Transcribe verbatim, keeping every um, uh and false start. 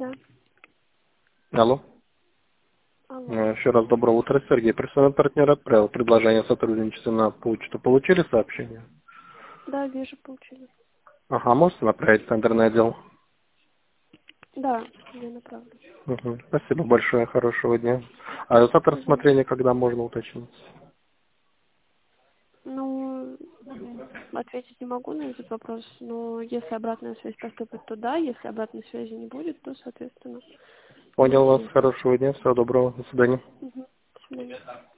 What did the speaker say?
Да. Алло. Алло. Э, Еще раз доброе утро, Сергей. Персональный партнер отправил предложение о сотрудничестве на почту. Получили сообщение? Да, вижу, получили. Ага, можете направить в центрный отдел? Да, я направлю. Мгм. Спасибо большое, хорошего дня. А завтра Угу. рассмотрение когда можно уточнить? Ну, ответить не могу на этот вопрос, но если обратная связь поступит, то да, если обратной связи не будет, то, соответственно, Понял можете вас, не ответить. хорошего дня, всего доброго, до свидания. Угу. До свидания.